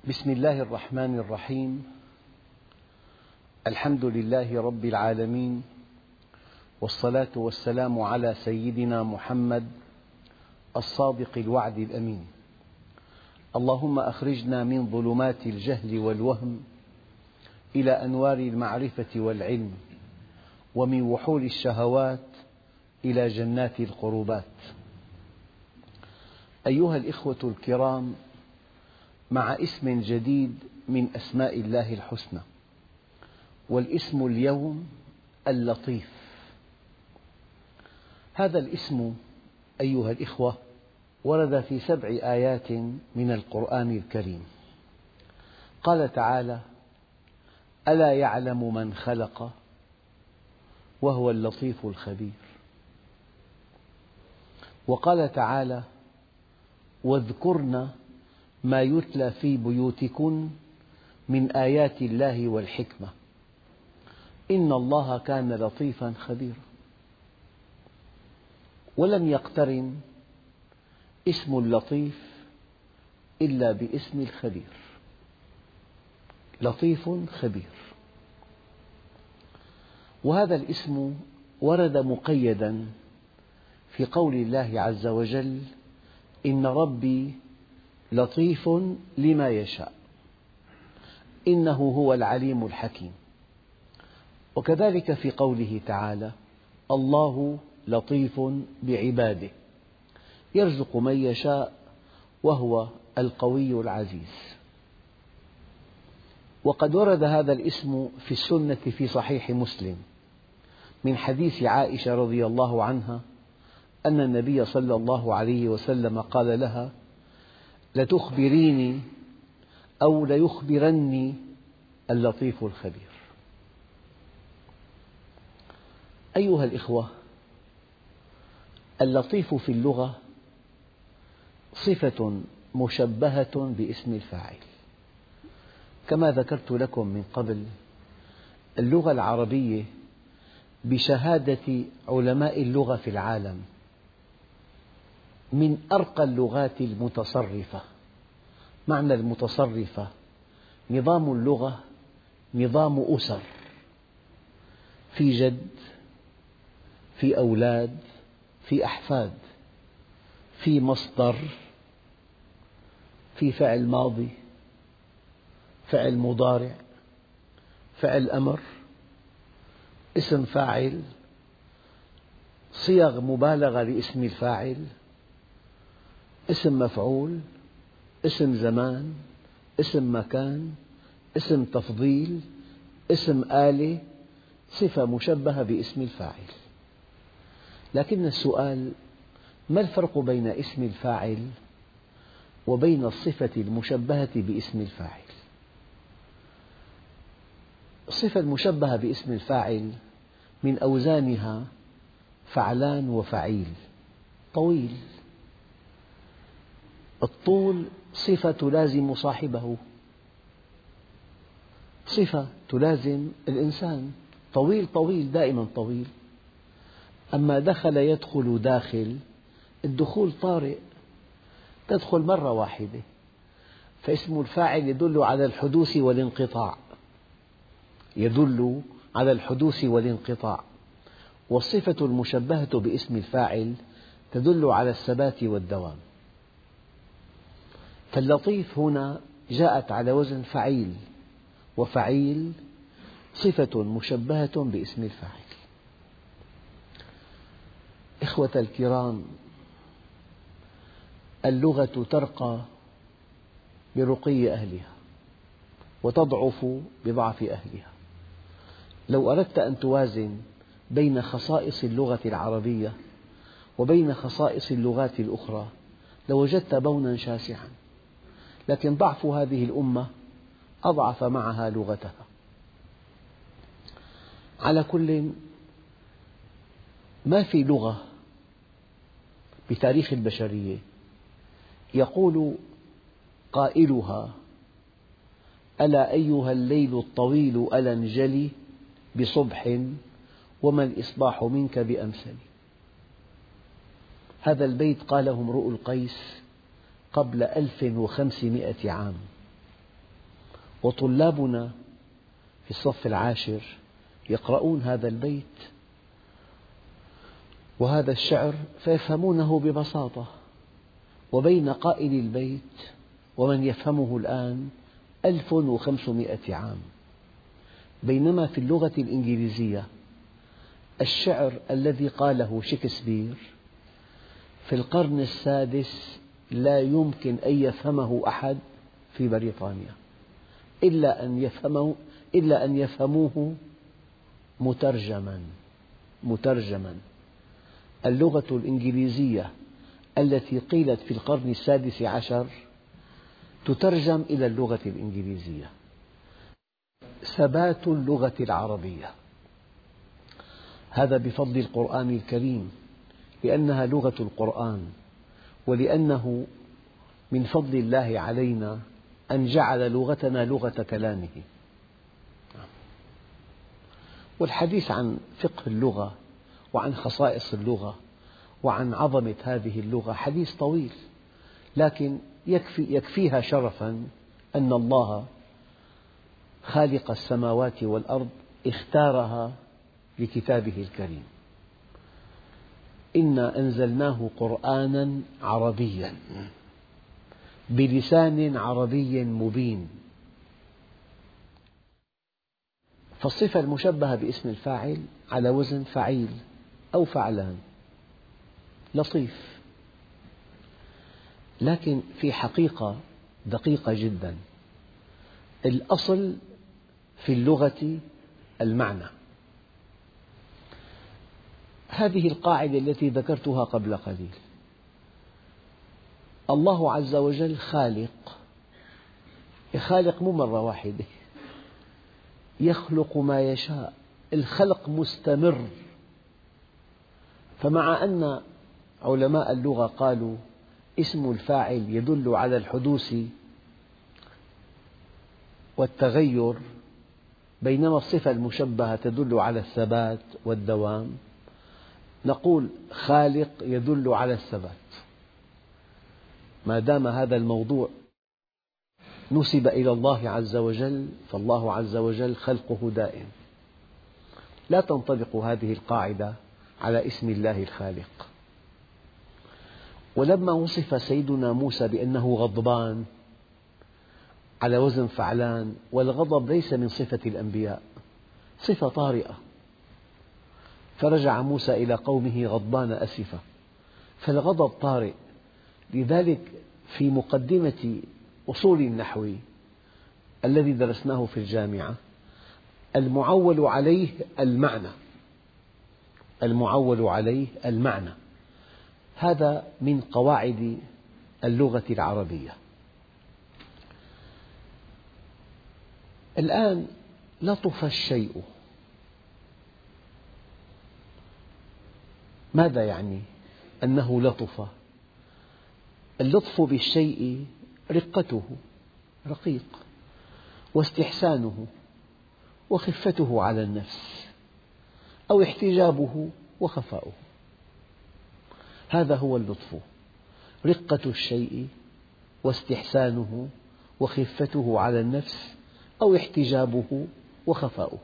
بسم الله الرحمن الرحيم. الحمد لله رب العالمين، والصلاة والسلام على سيدنا محمد الصادق الوعد الأمين. اللهم أخرجنا من ظلمات الجهل والوهم إلى أنوار المعرفة والعلم، ومن وحول الشهوات إلى جنات القربات. أيها الإخوة الكرام، مع اسم جديد من أسماء الله الحسنى، والاسم اليوم اللطيف. هذا الاسم أيها الإخوة ورد في 7 آيات من القرآن الكريم. قال تعالى: ألا يعلم من خلق وهو اللطيف الخبير. وقال تعالى: واذكرن ما يتلى في بيوتكن من آيات الله والحكمة إن الله كان لطيفا خبيرا. ولم يقترن اسم اللطيف إلا باسم الخبير، لطيف خبير. وهذا الاسم ورد مقيدا في قول الله عز وجل: إن ربي لطيف لما يشاء إنه هو العليم الحكيم. وكذلك في قوله تعالى: الله لطيف بعباده يرزق من يشاء وهو القوي العزيز. وقد ورد هذا الاسم في السنة في صحيح مسلم من حديث عائشة رضي الله عنها أن النبي صلى الله عليه وسلم قال لها: لتخبريني أو ليخبرني اللطيف الخبير. أيها الإخوة، اللطيف في اللغة صفة مشبهة باسم الفاعل. كما ذكرت لكم من قبل، اللغة العربية بشهادة علماء اللغة في العالم من أرقى اللغات المتصرفة. معنى المتصرفة: نظام اللغة نظام أسر، في جد، في أولاد، في أحفاد، في مصدر، في فعل ماضي، فعل مضارع، فعل أمر، اسم فاعل، صيغ مبالغة لاسم الفاعل، اسم مفعول، اسم زمان، اسم مكان، اسم تفضيل، اسم آلة، صفة مشبهة باسم الفاعل. لكن السؤال: ما الفرق بين اسم الفاعل وبين الصفة المشبهة باسم الفاعل؟ الصفة المشبهة باسم الفاعل من أوزانها فعلان وفعيل، طويل. الطول صفة تلازم صاحبه، صفة تلازم الإنسان، طويل طويل دائما طويل. أما دخل يدخل داخل، الدخول طارئ، تدخل مرة واحدة، فاسم الفاعل يدل على الحدوث والانقطاع، يدل على الحدوث والانقطاع. والصفة المشبهة باسم الفاعل تدل على الثبات والدوام. فاللطيف هنا جاءت على وزن فعيل، وفعيل صفة مشبهة باسم الفاعل. إخوة الكرام، اللغة ترقى برقي أهلها وتضعف بضعف أهلها. لو أردت أن توازن بين خصائص اللغة العربية وبين خصائص اللغات الأخرى لوجدت بونا شاسعا، لكن ضعف هذه الأمة أضعف معها لغتها. على كل، ما في لغة بتاريخ البشرية يقول قائلها: ألا أيها الليل الطويل ألا انجلي بصبح وما الإصباح منك بأمسل. هذا البيت قاله امرؤ القيس قبل 1500 عام، وطلابنا في الصف العاشر يقرؤون هذا البيت وهذا الشعر فيفهمونه ببساطة، وبين قائل البيت ومن يفهمه الآن 1500 عام. بينما في اللغة الإنجليزية الشعر الذي قاله شكسبير في القرن السادس لا يمكن أن يفهمه أحد في بريطانيا إلا أن يفهموه مترجما. اللغة الإنجليزية التي قيلت في القرن السادس عشر تترجم إلى اللغة الإنجليزية. ثبات اللغة العربية هذا بفضل القرآن الكريم، لأنها لغة القرآن، ولأنه من فضل الله علينا أن جعل لغتنا لغة كلامه. والحديث عن فقه اللغة وعن خصائص اللغة وعن عظمة هذه اللغة حديث طويل، لكن يكفيها شرفا أن الله خالق السماوات والأرض اختارها لكتابه الكريم. إنا أنزلناه قرآنا عربيا بلسان عربي مبين. فالصفة المشبهة باسم الفاعل على وزن فعيل أو فعلان، لطيف، لكن في حقيقة دقيقة جدا. الأصل في اللغة المعنى. هذه القاعدة التي ذكرتها قبل قليل. الله عز وجل خالق، خالق مو مرة واحدة، يخلق ما يشاء، الخلق مستمر. فمع أن علماء اللغة قالوا اسم الفاعل يدل على الحدوث والتغير، بينما الصفة المشبهة تدل على الثبات والدوام، نقول خالق يدل على الثبات. ما دام هذا الموضوع نسب إلى الله عز وجل، فالله عز وجل خلقه دائم. لا تنطبق هذه القاعدة على اسم الله الخالق. ولما وصف سيدنا موسى بأنه غضبان على وزن فعلان، والغضب ليس من صفة الأنبياء، صفة طارئة، فرجع موسى إلى قومه غضبان أسفا، فالغضب طارئ. لذلك في مقدمة أصول النحو الذي درسناه في الجامعة المعول عليه المعنى، هذا من قواعد اللغة العربية. الآن لطف الشيء، ماذا يعني أنه لطف؟ اللطف بالشيء رقته، رقيق، واستحسانه وخفته على النفس، أو احتجابه وخفاؤه. هذا هو اللطف، رقة الشيء واستحسانه وخفته على النفس أو احتجابه وخفاؤه.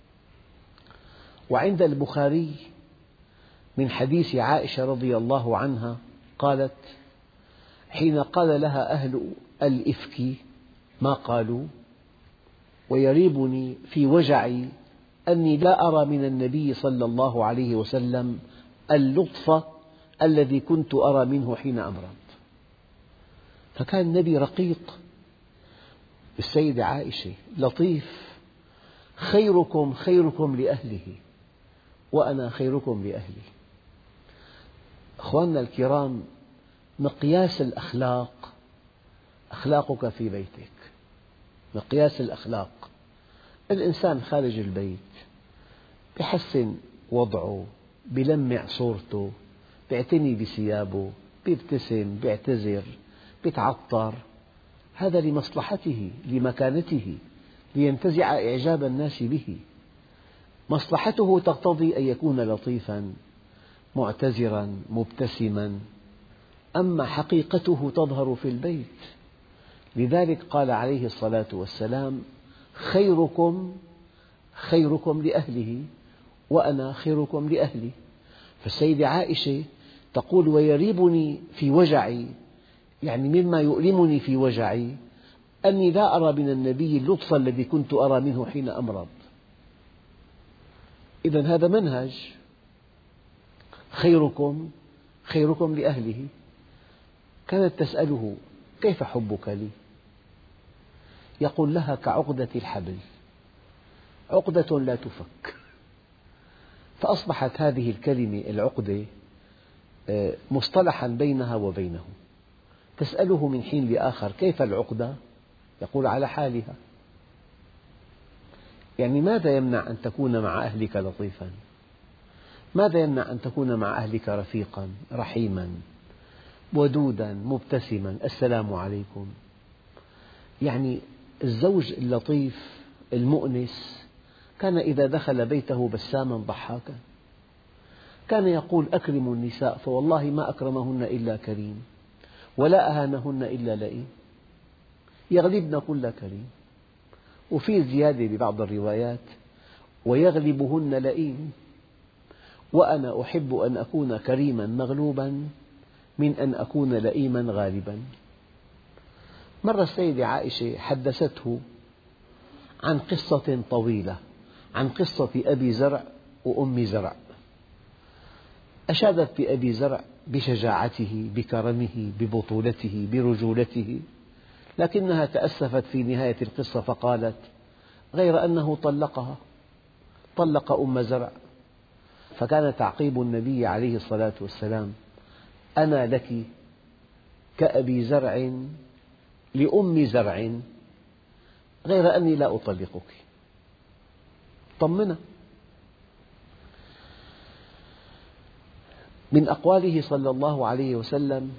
وعند البخاري من حديث عائشة رضي الله عنها قالت: حين قال لها أهل الإفك ما قالوا، ويريبني في وجعي أني لا أرى من النبي صلى الله عليه وسلم اللطف الذي كنت أرى منه حين أمرض. فكان النبي رقيق، السيدة عائشة لطيف، خيركم خيركم لأهله وأنا خيركم لأهلي. أخواننا الكرام، مقياس الأخلاق أخلاقك في بيتك. مقياس الأخلاق، الإنسان خارج البيت يحسن وضعه، يلمع صورته، يعتني بثيابه، يبتسم، يعتذر، يتعطر، هذا لمصلحته، لمكانته، لينتزع إعجاب الناس به. مصلحته تقتضي أن يكون لطيفا معتذرا مبتسما، أما حقيقته تظهر في البيت. لذلك قال عليه الصلاة والسلام: خيركم خيركم لأهله وأنا خيركم لأهلي. فالسيدة عائشة تقول: ويريبني في وجعي، يعني مما يؤلمني في وجعي أني لا أرى من النبي اللطف الذي كنت أرى منه حين أمرض. إذن هذا منهج: خيركم خيركم لأهله. كانت تسأله: كيف حبك لي؟ يقول لها: كعقدة الحبل، عقدة لا تفك. فأصبحت هذه الكلمة العقدة مصطلحا بينها وبينه. تسأله من حين لآخر: كيف العقدة؟ يقول: على حالها. يعني ماذا يمنع أن تكون مع أهلك لطيفا؟ ماذا يمنع أن تكون مع أهلك رفيقا رحيما ودودا مبتسما، السلام عليكم؟ يعني الزوج اللطيف المؤنس كان إذا دخل بيته بساما ضحاكا. كان يقول: أكرموا النساء فوالله ما أكرمهن إلا كريم، ولا أهانهن إلا لئيم، يغلبن كل كريم. وفي زيادة ببعض الروايات: ويغلبهن لئيم. وأنا أحب أن أكون كريما مغلوبا من أن أكون لئيما غالبا. مرة السيدة عائشة حدثته عن قصة طويلة، عن قصة أبي زرع وأم زرع. أشادت بأبي زرع بشجاعته، بكرمه، ببطولته، برجولته، لكنها تأسفت في نهاية القصة فقالت: غير أنه طلقها، طلق أم زرع. فكان تعقيب النبي عليه الصلاة والسلام: أنا لك كأبي زرع لأم زرع، غير أني لا أطلقك. طمنها. من أقواله صلى الله عليه وسلم: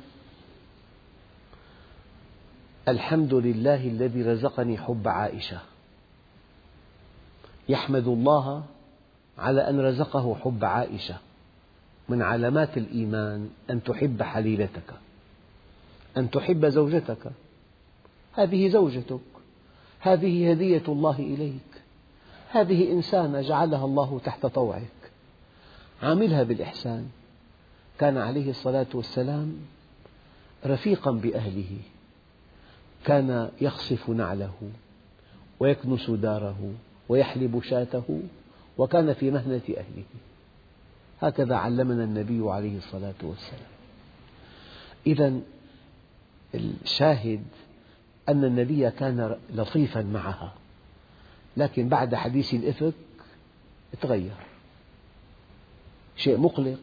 الحمد لله الذي رزقني حب عائشة. يحمد الله على أن رزقه حب عائشة. من علامات الإيمان أن تحب حليلتك، أن تحب زوجتك. هذه زوجتك، هذه هدية الله إليك، هذه إنسانة جعلها الله تحت طوعك، عاملها بالإحسان. كان عليه الصلاة والسلام رفيقا بأهله، كان يخصف نعله ويكنس داره ويحلب شاته، وكان في مهنة أهله. هكذا علمنا النبي عليه الصلاة والسلام. إذن الشاهد أن النبي كان لطيفا معها، لكن بعد حديث الإفك تغير. شيء مقلق،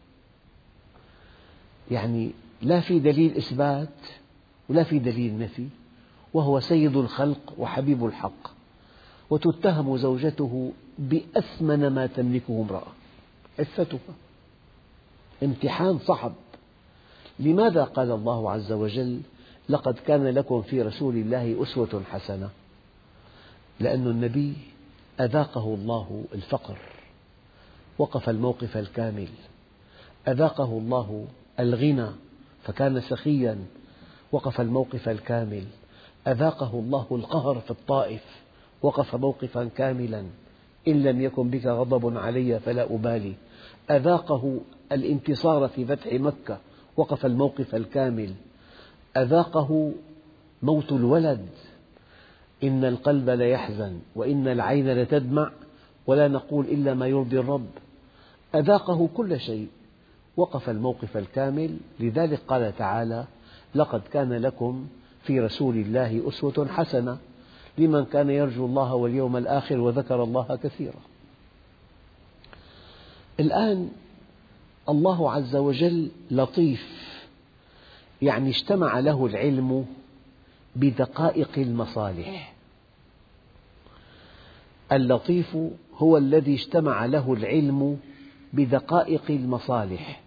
يعني لا في دليل إثبات ولا في دليل نفي، وهو سيد الخلق وحبيب الحق، وتتهم زوجته بأثمن ما تملكه امرأة، عفتها. امتحان صعب. لماذا قال الله عز وجل: لقد كان لكم في رسول الله أسوة حسنة؟ لأن النبي أذاقه الله الفقر، وقف الموقف الكامل. أذاقه الله الغنى فكان سخيا، وقف الموقف الكامل. أذاقه الله القهر في الطائف، وقف موقفا كاملا: إن لم يكن بك غضب علي فلا أبالي. أذاقه الانتصار في فتح مكة، وقف الموقف الكامل. أذاقه موت الولد: إن القلب ليحزن وإن العين لتدمع ولا نقول إلا ما يرضي الرب. أذاقه كل شيء، وقف الموقف الكامل. لذلك قال تعالى: لقد كان لكم في رسول الله أسوة حسنة لمن كان يرجو الله واليوم الآخر وذكر الله كثيرا. الآن الله عز وجل لطيف، يعني اجتمع له العلم بدقائق المصالح. اللطيف هو الذي اجتمع له العلم بدقائق المصالح،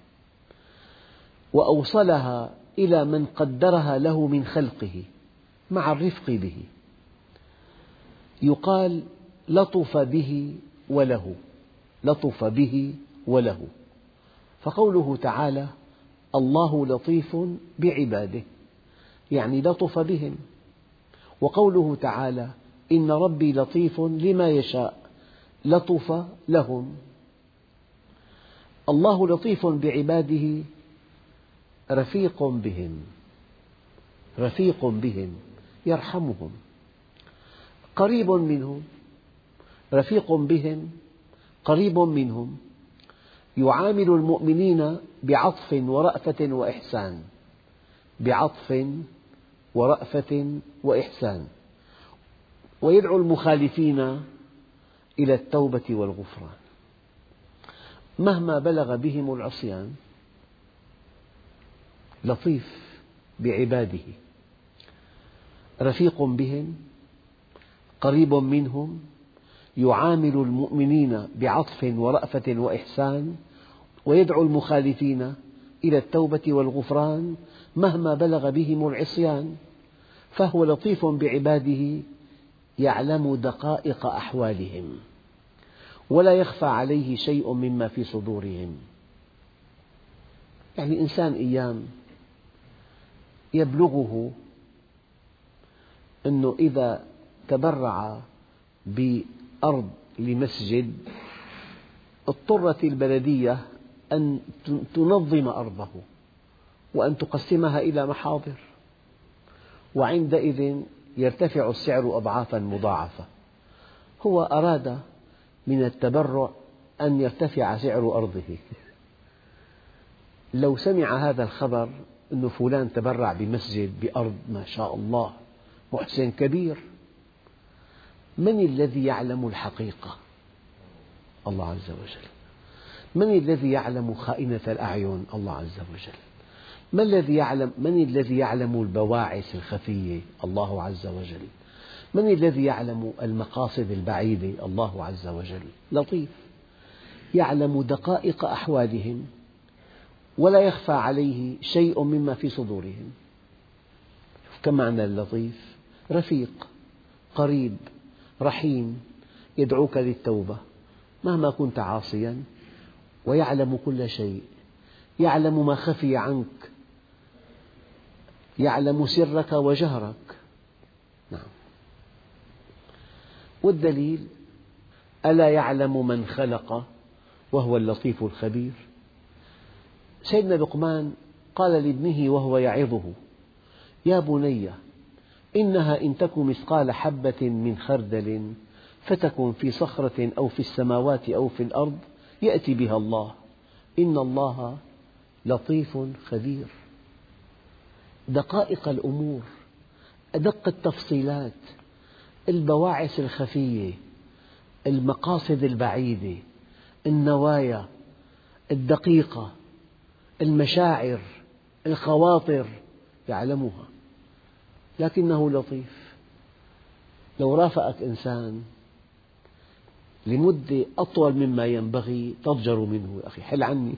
وأوصلها إلى من قدرها له من خلقه مع الرفق به. يقال: لطف به وله، لطف به وله. فقوله تعالى: الله لطيف بعباده، يعني لطف بهم. وقوله تعالى: إن ربي لطيف لما يشاء لطف لهم. الله لطيف بعباده، رفيق بهم، رفيق بهم يرحمهم، قريب منهم، رفيق بهم قريب منهم، يعامل المؤمنين بعطف ورأفة وإحسان، بعطف ورأفة وإحسان، ويدعو المخالفين إلى التوبة والغفران مهما بلغ بهم العصيان. لطيف بعباده، رفيق بهم، قريب منهم، يعامل المؤمنين بعطف ورأفة وإحسان، ويدعو المخالفين إلى التوبة والغفران مهما بلغ بهم العصيان. فهو لطيف بعباده، يعلم دقائق أحوالهم، ولا يخفى عليه شيء مما في صدورهم. يعني إنسان أيام يبلغه أنه إذا تبرع بأرض لمسجد اضطرت البلدية أن تنظم أرضه وأن تقسمها إلى محاضر، وعندئذ يرتفع السعر أضعافا مضاعفة. هو أراد من التبرع أن يرتفع سعر أرضه. لو سمع هذا الخبر أن فلان تبرع بمسجد بأرض ما شاء الله محسن كبير، من الذي يعلم الحقيقة؟ الله عز وجل. من الذي يعلم خائنة الأعين؟ الله عز وجل. من الذي يعلم البواعث الخفية؟ الله عز وجل. من الذي يعلم المقاصد البعيدة؟ الله عز وجل. لطيف، يعلم دقائق أحوالهم ولا يخفى عليه شيء مما في صدورهم. كم معنى اللطيف؟ رفيق، قريب، رحيم، يدعوك للتوبة مهما كنت عاصيا، ويعلم كل شيء، يعلم ما خفي عنك، يعلم سرك وجهرك. نعم. والدليل: ألا يعلم من خلق وهو اللطيف الخبير. سيدنا لقمان قال لابنه وهو يعظه: يا بني إنها إن تك مثقال حبة من خردل فتكن في صخرة أو في السماوات أو في الأرض يأتي بها الله إن الله لطيف خبير. دقائق الأمور، أدق التفصيلات، البواعث الخفية، المقاصد البعيدة، النوايا الدقيقة، المشاعر، الخواطر، يعلمها، لكنه لطيف. لو رافقك إنسان لمدة أطول مما ينبغي تضجر منه: يا أخي حل عني.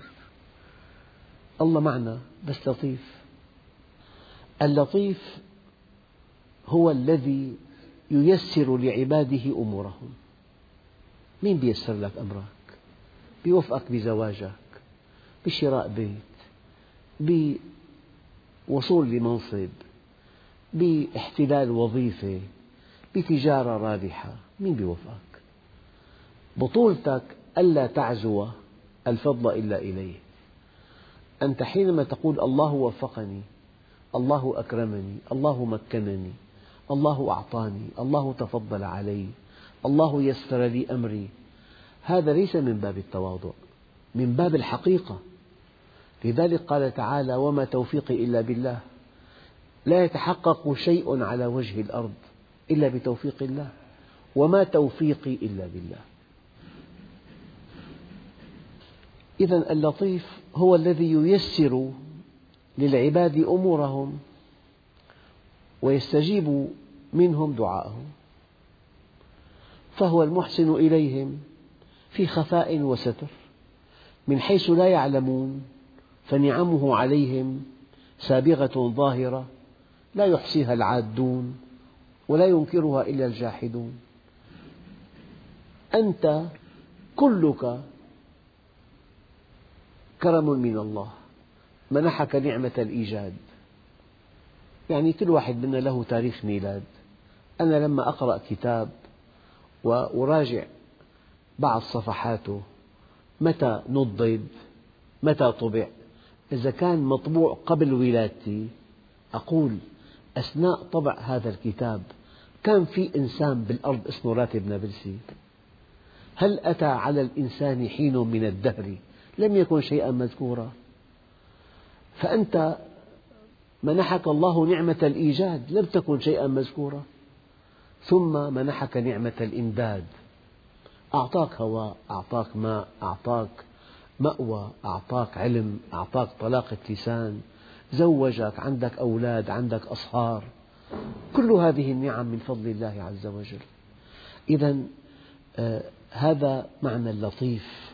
الله معنا بس لطيف. اللطيف هو الذي ييسر لعباده أمورهم. مين بيسر لك أمرك؟ بيوفقك بزواجك، بشراء بيت، بوصول لمنصب، باحتلال وظيفة، بتجارة رابحة. مين بيوفقك؟ بطولتك ألا تعزو الفضل إلا إليه. أنت حينما تقول الله وفقني، الله أكرمني، الله مكنني، الله أعطاني، الله تفضل علي، الله يسر لي أمري، هذا ليس من باب التواضع، من باب الحقيقة. لذلك قال تعالى: وما توفيقي إلا بالله. لا يتحقق شيء على وجه الأرض إلا بتوفيق الله، وما توفيقي إلا بالله. إذن اللطيف هو الذي ييسر للعباد أمورهم ويستجيب منهم دعاءهم، فهو المحسن إليهم في خفاء وستر، من حيث لا يعلمون، فنعمه عليهم سابغة ظاهرة لا يحصيها العادون ولا ينكرها إلا الجاحدون. أنت كلك كرم من الله، منحك نعمة الإيجاد. يعني كل واحد منا له تاريخ ميلاد، أنا لما أقرأ كتاب وأراجع بعض صفحاته، متى نضج، متى طبع، إذا كان مطبوع قبل ولادتي أقول أثناء طبع هذا الكتاب كان في إنسان بالأرض اسمه راتب نابلسي؟ هل أتى على الإنسان حين من الدهر لم يكن شيئا مذكورا؟ فأنت منحك الله نعمة الإيجاد لم تكن شيئا مذكورا، ثم منحك نعمة الإمداد، أعطاك هواء، أعطاك ماء، أعطاك مأوى، أعطاك علم، أعطاك طلاقة لسان، زوجك، عندك أولاد، عندك أصهار، كل هذه النعم من فضل الله عز وجل. إذا هذا معنى اللطيف.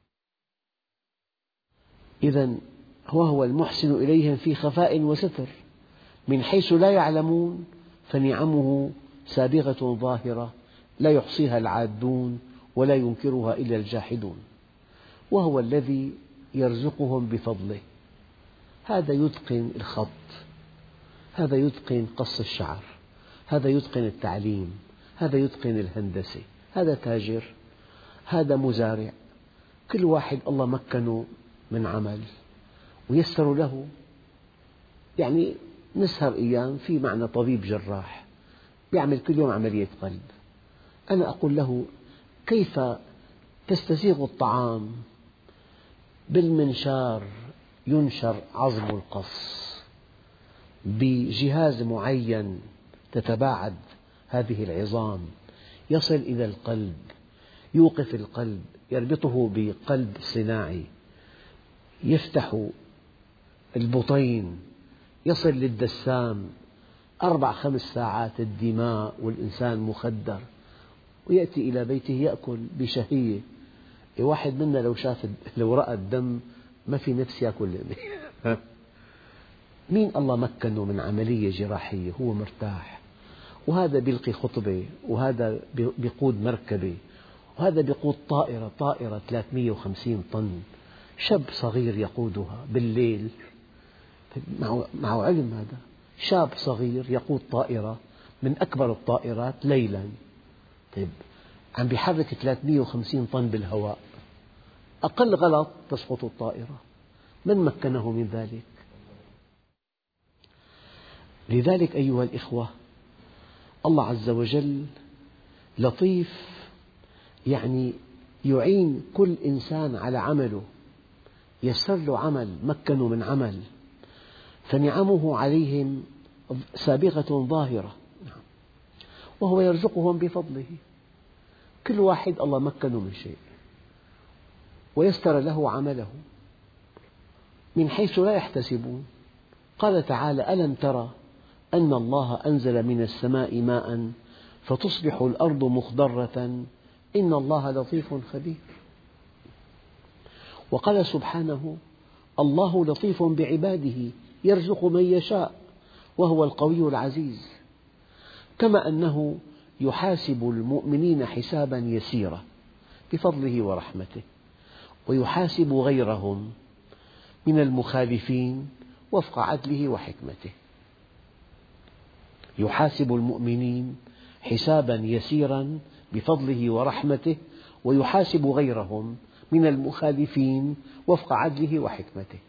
إذا وهو المحسن إليهم في خفاء وستر، من حيث لا يعلمون فنعمه سابغة ظاهرة لا يحصيها العادون ولا ينكرها إلا الجاحدون، وهو الذي يرزقهم بفضله. هذا يتقن الخط، هذا يتقن قص الشعر، هذا يتقن التعليم، هذا يتقن الهندسة، هذا تاجر، هذا مزارع، كل واحد الله مكنه من عمل ويسر له. يعني نسهر أيام في معنا طبيب جراح يعمل كل يوم عملية قلب، أنا أقول له كيف تستسيغ الطعام؟ بالمنشار ينشر عظم القص، بجهاز معين تتباعد هذه العظام، يصل إلى القلب، يوقف القلب، يربطه بقلب صناعي، يفتح البطين، يصل للدسام، 4-5 ساعات الدماء والإنسان مخدر، ويأتي إلى بيته يأكل بشهية. واحد منا لو رأى الدم ما في نفس يأكل. مين الله مكنه من عملية جراحية هو مرتاح، وهذا بيلقي خطبة، وهذا بيقود مركبة، وهذا بيقود طائرة 350 طن، شاب صغير يقودها بالليل، معه علم. هذا شاب صغير يقود طائرة من أكبر الطائرات ليلا، عم بيحرك 350 طن بالهواء، أقل غلط تسقط الطائرة. من مكنه من ذلك؟ لذلك أيها الإخوة، الله عز وجل لطيف، يعني يعين كل إنسان على عمله، يسر له عمل، مكنه من عمل، فنعمه عليهم سابغة ظاهرة، وهو يرزقهم بفضله. كل واحد الله مكنه من شيء ويسر له عمله من حيث لا يحتسبون. قال تعالى: ألم ترى أن الله أنزل من السماء ماء فتصبح الأرض مخضرة إن الله لطيف خبير. وقال سبحانه: الله لطيف بعباده يرزق من يشاء وهو القوي العزيز. كما أنه يحاسب المؤمنين حسابا يسيرا بفضله ورحمته، ويحاسب غيرهم من المخالفين وفق عدله وحكمته. يحاسب المؤمنين حسابا يسيرا بفضله ورحمته، ويحاسب غيرهم من المخالفين وفق عدله وحكمته.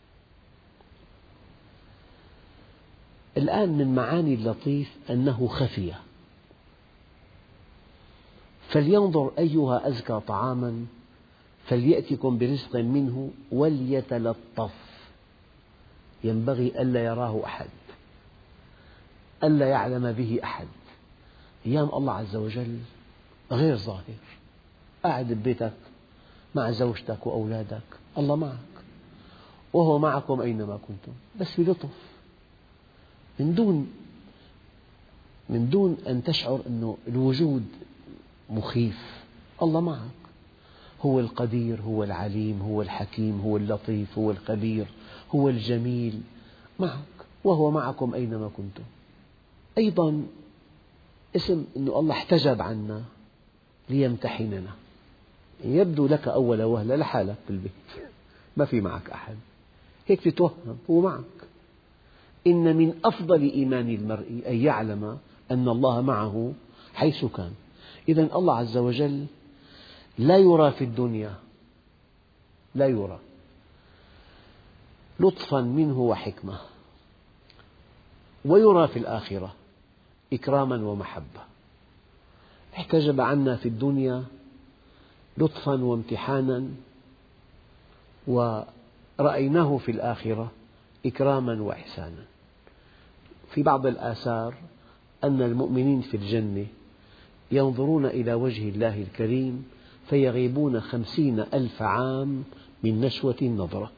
الآن من معاني اللطيف أنه خفي، فلينظر أيها أزكى طعاما فليأتكم برزق منه وليتلطف. ينبغي ألا يراه أحد، ألا يعلم به أحد. أيام الله عز وجل غير ظاهر، قاعد ببيتك مع زوجتك وأولادك، الله معك وهو معكم أينما كنتم، بس بلطف، من دون أن تشعر أن الوجود مخيف. الله معك، هو القدير، هو العليم، هو الحكيم، هو اللطيف، هو الخبير، هو الجميل، معك وهو معكم أينما كنتم. أيضا اسم أن الله احتجب عنا ليمتحننا. يبدو لك أول وهلة لحالك بالبيت، ما في معك أحد، هيك تتوهم هو معك. إن من أفضل إيمان المرء أن يعلم أن الله معه حيث كان. إذن الله عز وجل لا يرى في الدنيا، لا يرى، لطفا منه وحكمة، ويرى في الآخرة إكراما ومحبة. احتجب عنا في الدنيا لطفا وامتحانا، ورأيناه في الآخرة إكراما وإحسانا. في بعض الآثار أن المؤمنين في الجنة ينظرون إلى وجه الله الكريم فيغيبون 50,000 عام من نشوة النظرة.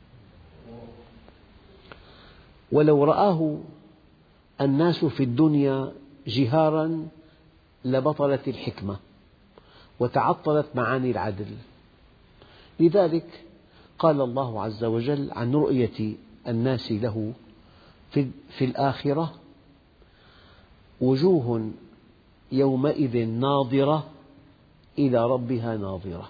ولو رآه الناس في الدنيا جهارا لبطلت الحكمة وتعطلت معاني العدل. لذلك قال الله عز وجل عن رؤية الناس له في الآخرة: وجوه يومئذ ناظرة إلى ربها ناظرة.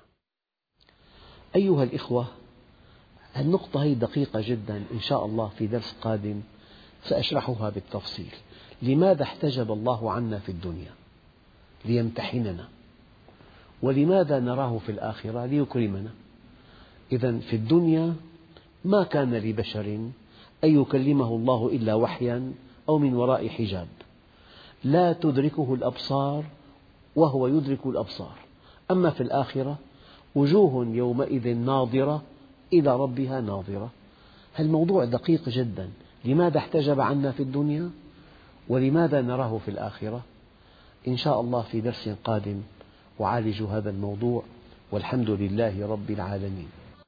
أيها الإخوة، النقطة هي دقيقة جدا، إن شاء الله في درس قادم سأشرحها بالتفصيل. لماذا احتجب الله عنا في الدنيا؟ ليمتحننا. ولماذا نراه في الآخرة؟ ليكرمنا. إذن في الدنيا ما كان لبشر أن يكلمه الله إلا وحيا أو من وراء حجاب، لا تدركه الأبصار وهو يدرك الأبصار. أما في الآخرة: وجوه يومئذ ناظرة إلى ربها ناظرة. الموضوع دقيق جدا. لماذا احتجب عنا في الدنيا؟ ولماذا نراه في الآخرة؟ إن شاء الله في درس قادم أعالج هذا الموضوع، والحمد لله رب العالمين.